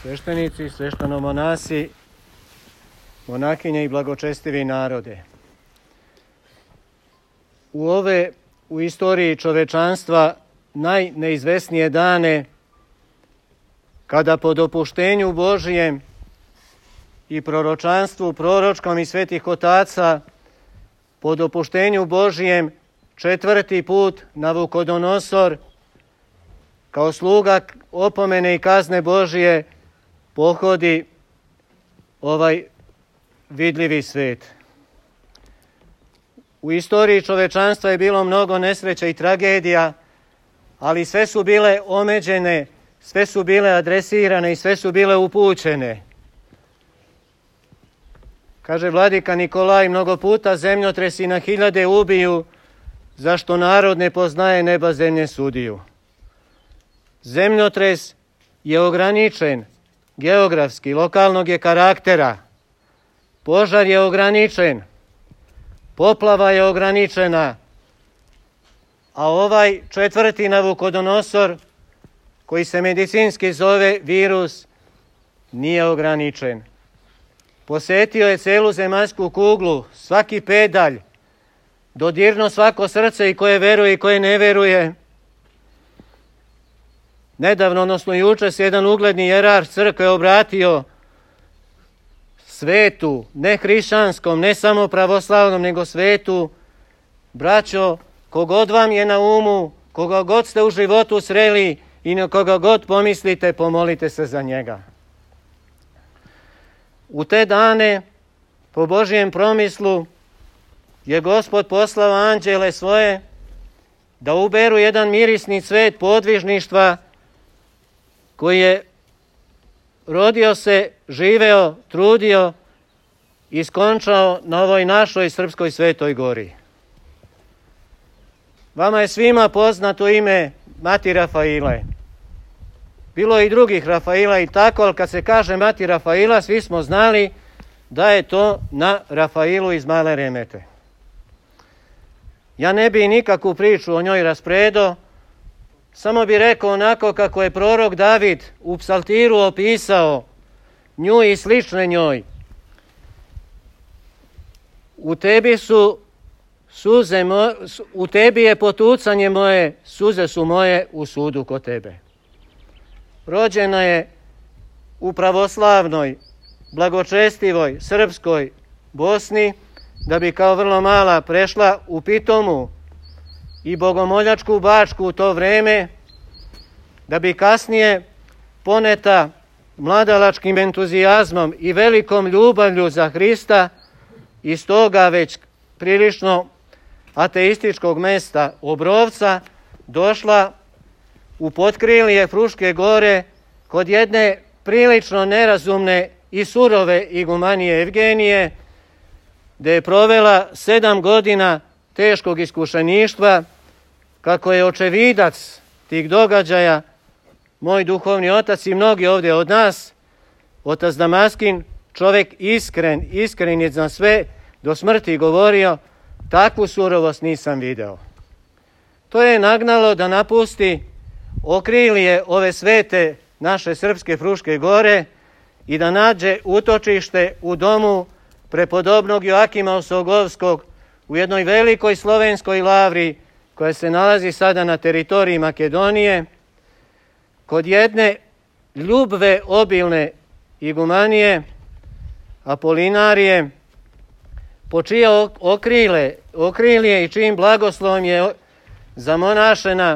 sveštenici, sveštenomonasi, monahinje i blagočestivi narode. U istoriji čovečanstva najneizvesnije dane, kada po dopuštenju Božijem i proročanstvu proročkom i svetih otaca, po dopuštenju Božijem 4. put Navukodonosor, kao sluga opomene i kazne Božije, pohodi ovaj vidljivi svet. U istoriji čovečanstva je bilo mnogo nesreća i tragedija, ali sve su bile omeđene, sve su bile adresirane i sve su bile upućene. Kaže vladika Nikolaj, mnogo puta zemljotresi na hiljade ubiju, zašto narod ne poznaje neba zemlje sudiju. Zemljotres je ograničen, geografski, lokalnog je karaktera. Požar je ograničen, poplava je ograničena, a ovaj 4. Navukodonosor, koji se medicinski zove virus, nije ograničen. Posetio je celu zemaljsku kuglu, svaki pedalj, dodirno svako srce i koje veruje i koje ne veruje. Nedavno, odnosno juče, se jedan ugledni jerar crkve obratio svetu, ne hrišćanskom, ne samo pravoslavnom, nego svetu. Braćo, kogod vam je na umu, koga god ste u životu sreli i na koga god pomislite, pomolite se za njega. U te dane, po Božijem promislu, je Gospod poslao anđele svoje da uberu jedan mirisni cvet podvižništva koji je rodio se, živeo, trudio i skončao na ovoj našoj Srpskoj Svetoj Gori. Vama je svima poznato ime Mati Rafaile. Bilo je i drugih Rafaila i tako, ali kad se kaže Mati Rafaila, svi smo znali da je to na Rafailu iz Male Remete. Ja ne bi nikakvu priču o njoj raspredo, samo bi rekao onako kako je prorok David u psaltiru opisao nju i slične njoj. U tebi je potucanje moje, suze su moje u sudu kod tebe. Rođena je u pravoslavnoj, blagočestivoj, srpskoj Bosni, da bi kao vrlo mala prešla u Pitomu i Bogomoljačku Bačku u to vreme, da bi kasnije poneta mladalačkim entuzijazmom i velikom ljubavlju za Hrista iz toga već prilično ateističkog mesta Obrovca došla u potkrilje Fruške gore kod jedne prilično nerazumne i surove igumanije Evgenije, gde je provela 7 godina teškog iskušeništva, kako je očevidac tih događaja moj duhovni otac i mnogi ovdje od nas, otac Damaskin, čovjek iskren je za sve, do smrti govorio, takvu surovost nisam video. To je nagnalo da napusti okrilje ove svete naše srpske Fruške gore i da nađe utočište u domu prepodobnog Joakima Osogovskog u jednoj velikoj slovenskoj lavri koja se nalazi sada na teritoriji Makedonije, kod jedne ljubve obilne igumanije Apolinarije, po čije okrilje i čijim blagoslovom je zamonašena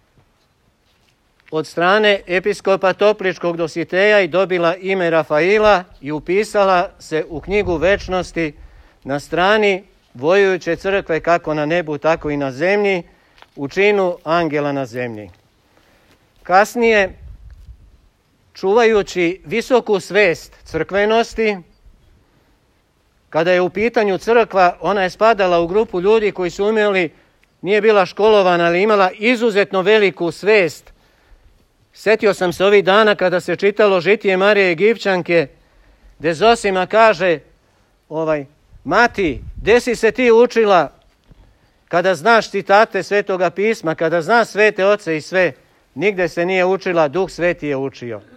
od strane episkopa Topličkog Dositeja i dobila ime Rafaila i upisala se u knjigu večnosti na strani vojujuće crkve kako na nebu, tako i na zemlji, u činu angela na zemlji. Kasnije, čuvajući visoku svest crkvenosti, kada je u pitanju crkva, ona je spadala u grupu ljudi koji su umjeli, nije bila školovana, ali imala izuzetno veliku svest. Sjetio sam se ovih dana kada se čitalo žitije Marije Egipćanke, gde Zosima kaže, Mati, gde si se ti učila kada znaš citate Svetoga pisma, kada znaš svete oce i sve? Nigde se nije učila, Duh Sveti je učio.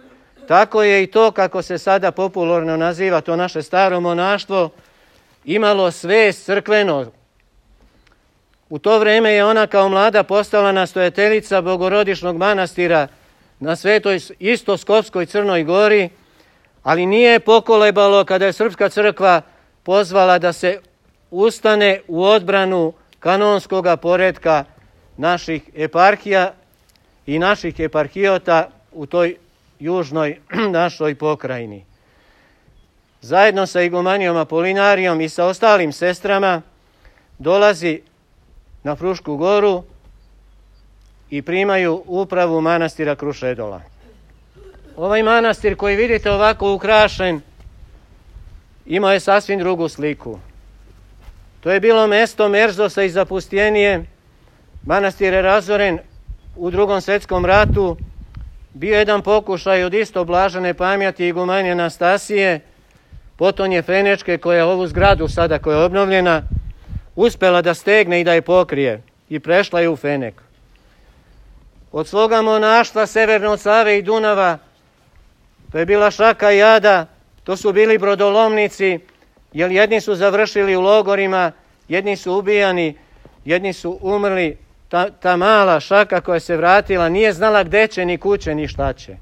tako je i to, kako se sada popularno naziva to naše staro monaštvo, imalo svest crkveno. U to vrijeme je ona kao mlada postala nastojateljica Bogorodičnog manastira na Svetoj Istoskopskoj Crnoj Gori, ali nije pokolebalo kada je Srpska crkva pozvala da se ustane u odbranu kanonskog poretka naših eparhija i naših eparhijota u toj južnoj našoj pokrajini. Zajedno sa igumanijom Apolinarijom i sa ostalim sestrama dolazi na Frušku goru i primaju upravu manastira Krušedola. Ovaj manastir koji vidite ovako ukrašen imao je sasvim drugu sliku. To je bilo mesto merzosa i zapustijenije. Manastir je razoren u Drugom svjetskom ratu. Bio jedan pokušaj od isto blažene pameti igumanije Anastasije, potonje Fenečke, koja je ovu zgradu sada koja je obnovljena, uspjela da stegne i da je pokrije i prešla je u Fenek. Od svoga monaštva severno od Save i Dunava, to je bila Šaka i Ada, to su bili brodolomnici, jer jedni su završili u logorima, jedni su ubijani, jedni su umrli. Ta mala Šaka koja se vratila nije znala gde će, ni kuće, ni šta će.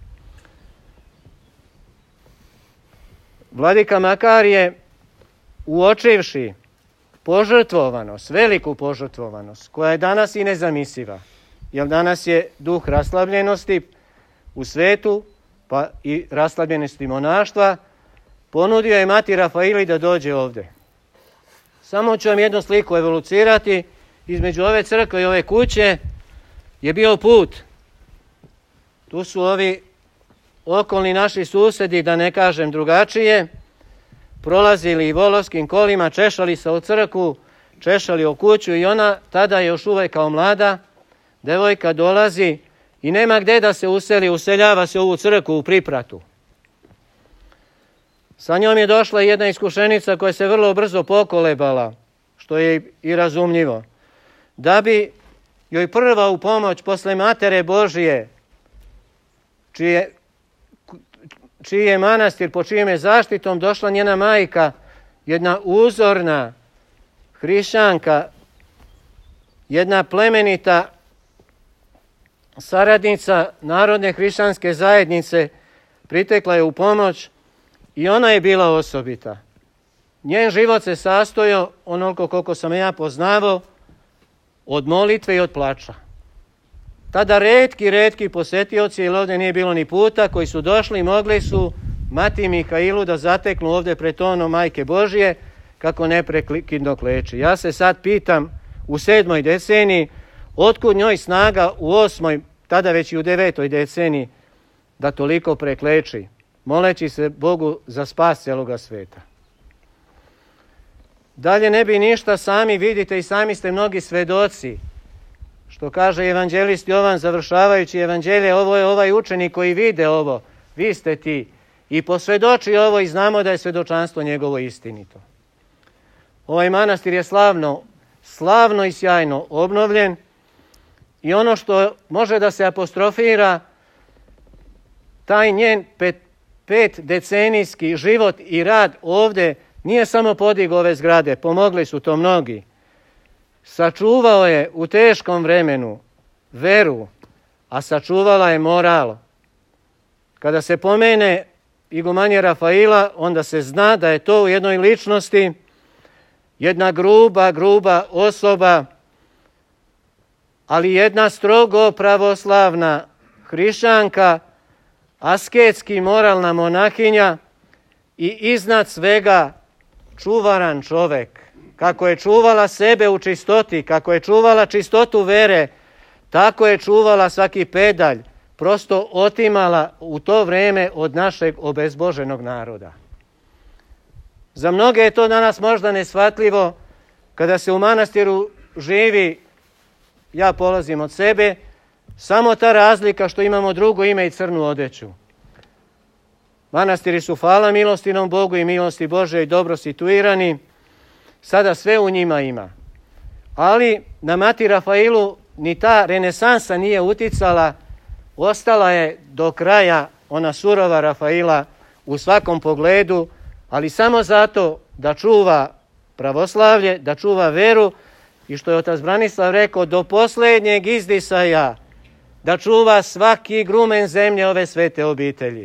Vladika Makarije, uočivši požrtvovanost, veliku požrtvovanost, koja je danas i nezamisliva, jer danas je duh raslabljenosti u svetu, pa i raslabljenosti monaštva, ponudio je Mati Rafaili da dođe ovde. Samo ću vam jednu sliku evolucirati. Između ove crkve i ove kuće je bio put. Tu su ovi okolni naši susedi, da ne kažem drugačije, prolazili i volovskim kolima, češali se o crkvu, češali o kuću i ona tada još uvek kao mlada devojka dolazi i nema gde da se useli, useljava se u ovu crkvu u Pripratu. Sa njom je došla jedna iskušenica koja se vrlo brzo pokolebala, što je i razumljivo, da bi joj prva u pomoć posle Matere Božije, čiji je manastir, po čijem je zaštitom došla njena majka, jedna uzorna hrišćanka, jedna plemenita saradnica Narodne hrišćanske zajednice, pritekla je u pomoć i ona je bila osobita. Njen život se sastojao, onoliko koliko sam ja poznavao, od molitve i od plača. Tada retki posetioci, jer ovdje nije bilo ni puta, koji su došli, mogli su Mati Mihailu da zateknu ovdje pred tonom Majke Božije, kako neprekidno kleči. Ja se sad pitam, u 7. deceniji, otkud njoj snaga u 8., tada već i u 9. deceniji, da toliko prekleči, moleći se Bogu za spas celoga sveta. Dalje ne bi ništa, sami vidite i sami ste mnogi svedoci, što kaže evanđelist Jovan završavajući evanđelje, ovo je ovaj učenik koji vide ovo, vi ste ti, i posvedoči ovo i znamo da je svedočanstvo njegovo istinito. Ovaj manastir je slavno i sjajno obnovljen i ono što može da se apostrofira, taj njen 5 decenijski život i rad ovde nije samo podigao ove zgrade, pomogli su to mnogi. Sačuvao je u teškom vremenu veru, a sačuvala je moral. Kada se pomene igumanija Rafaila, onda se zna da je to u jednoj ličnosti jedna gruba osoba, ali jedna strogo pravoslavna hrišćanka, asketski moralna monahinja i iznad svega čuvaran čovek. Kako je čuvala sebe u čistoti, kako je čuvala čistotu vere, tako je čuvala svaki pedalj, prosto otimala u to vreme od našeg obezboženog naroda. Za mnoge je to danas možda neshvatljivo, kada se u manastiru živi, ja polazim od sebe, samo ta razlika što imamo drugo ime i crnu odeću. Manastiri su, hvala milostinom Bogu i milosti Bože, i dobro situirani, sada sve u njima ima. Ali na Mati Rafailu ni ta renesansa nije uticala, ostala je do kraja ona surova Rafaila u svakom pogledu, ali samo zato da čuva pravoslavlje, da čuva veru i što je otac Branislav rekao, do posljednjeg izdisaja da čuva svaki grumen zemlje ove svete obitelji.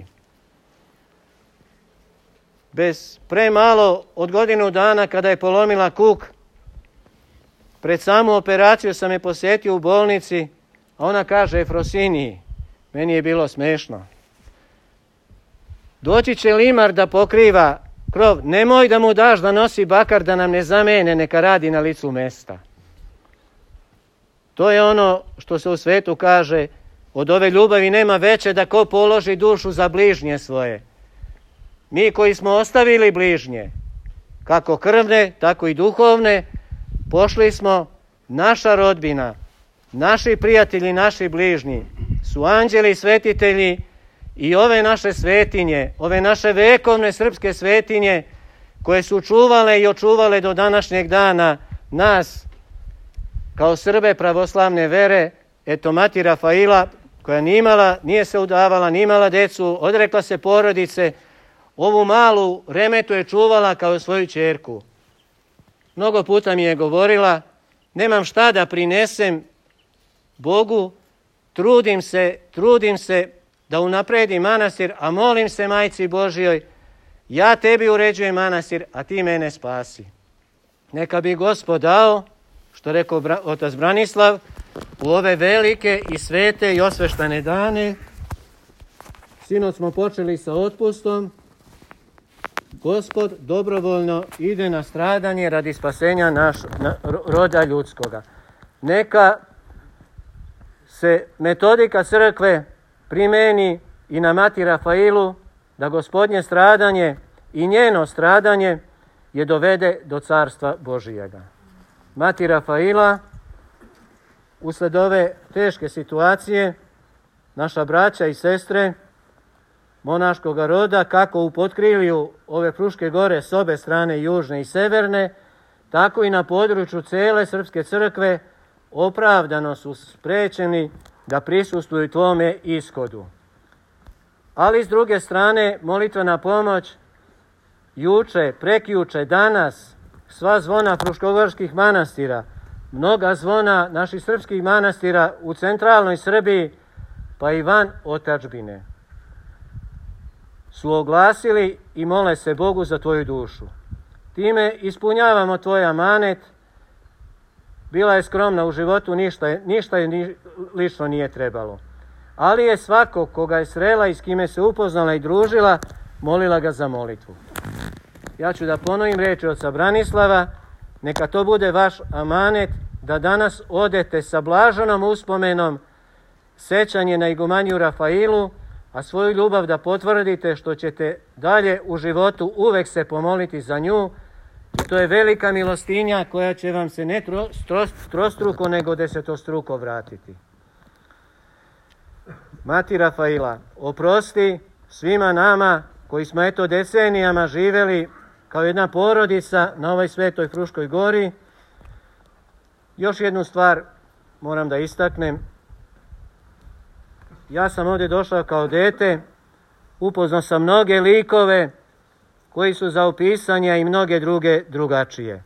Bez premalo od godinu dana kada je polomila kuk, pred samu operaciju sam je posjetio u bolnici, a ona kaže, Efrosiniji, meni je bilo smešno. Doći će limar da pokriva krov, nemoj da mu daš da nosi bakar da nam ne zamene, neka radi na licu mesta. To je ono što se u svetu kaže, od ove ljubavi nema veće da ko položi dušu za bližnje svoje. Mi koji smo ostavili bližnje, kako krvne, tako i duhovne, pošli smo, naša rodbina, naši prijatelji, naši bližnji, su anđeli i svetitelji i ove naše svetinje, ove naše vekovne srpske svetinje, koje su čuvale i očuvale do današnjeg dana nas, kao Srbe pravoslavne vere. Eto, mati Rafaila, koja nije se udavala, nije imala decu, odrekla se porodice, ovu malu Remetu je čuvala kao svoju ćerku. Mnogo puta mi je govorila, nemam šta da prinesem Bogu, trudim se da unapredim manastir, a molim se Majci Božjoj, ja tebi uređujem manastir, a ti mene spasi. Neka bi Gospod dao, što rekao otac Branislav, u ove velike i svete i osveštane dane. Sinoć smo počeli sa otpustom. Gospod dobrovoljno ide na stradanje radi spasenja roda ljudskoga. Neka se metodika crkve primeni i na mati Rafailu, da Gospodnje stradanje i njeno stradanje je dovede do carstva Božijega. Mati Rafaila, usled ove teške situacije, naša braća i sestre monaškog roda, kako u potkrilju ove Fruške gore s obe strane, južne i severne, tako i na području cele Srpske crkve, opravdano su sprečeni da prisustvuju tvome ishodu. Ali s druge strane, molitvena pomoć, juče, prekjuče, danas, sva zvona fruškogorskih manastira, mnoga zvona naših srpskih manastira u centralnoj Srbiji, pa i van otadžbine, su oglasili i mole se Bogu za tvoju dušu. Time ispunjavamo tvoj amanet. Bila je skromna u životu, ništa je lično nije trebalo. Ali je svako koga je srela i s kime se upoznala i družila, molila ga za molitvu. Ja ću da ponovim riječi oca Branislava, neka to bude vaš amanet, da danas odete sa blaženom uspomenom sećanje na igumaniju Rafailu, a svoju ljubav da potvrdite što ćete dalje u životu uvek se pomoliti za nju. I to je velika milostinja koja će vam se ne trostruko nego desetostruko vratiti. Mati Rafaila, oprosti svima nama koji smo eto decenijama živeli kao jedna porodica na ovoj svetoj Fruškoj gori. Još jednu stvar moram da istaknem. Ja sam ovdje došao kao dete, upoznao sam mnoge likove koji su za opisanje i mnoge druge drugačije.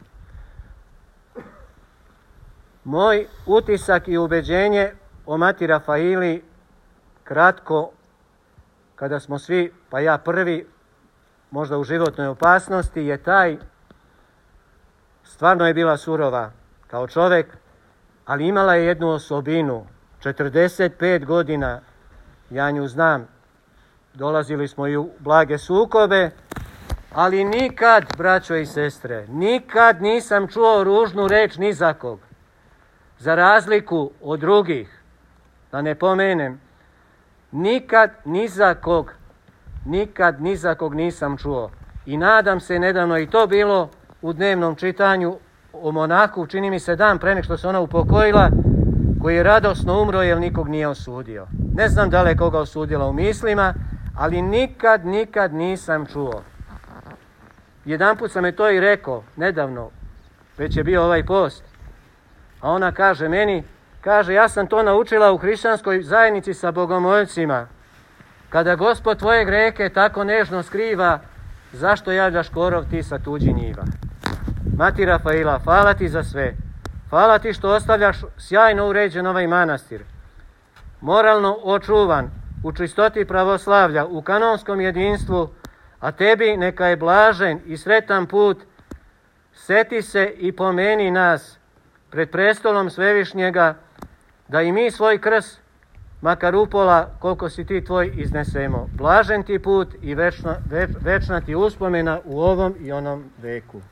Moj utisak i ubeđenje o mati Rafaili, kratko, kada smo svi, pa ja prvi, možda u životnoj opasnosti, je taj, stvarno je bila surova kao čovjek, ali imala je jednu osobinu. 45 godina, ja nju znam, dolazili smo i u blage sukobe, ali nikad, braćo i sestre, nikad nisam čuo ružnu reč ni za kog. Za razliku od drugih, da ne pomenem, nikad ni za kog nisam čuo. I nadam se, nedavno i to bilo u dnevnom čitanju o monahu, čini mi se dan pre nek što se ona upokojila, koji je radosno umro jer nikog nije osudio. Ne znam da li je koga osudila u mislima, ali nikad nisam čuo. Jedanput sam je to i rekao, nedavno, već je bio ovaj post, a ona kaže meni, ja sam to naučila u hrišćanskoj zajednici sa bogomoljcima. Kada Gospod tvoje greke tako nežno skriva, zašto javljaš korov ti sa tuđi njiva? Mati Rafaila, hvala ti za sve. Hvala ti što ostavljaš sjajno uređen ovaj manastir. Moralno očuvan, u čistoti pravoslavlja, u kanonskom jedinstvu, a tebi neka je blažen i sretan put. Seti se i pomeni nas pred prestolom Svevišnjega, da i mi svoj krst, makar upola koliko si ti tvoj, iznesemo. Blažen ti put i večna ti uspomena u ovom i onom veku.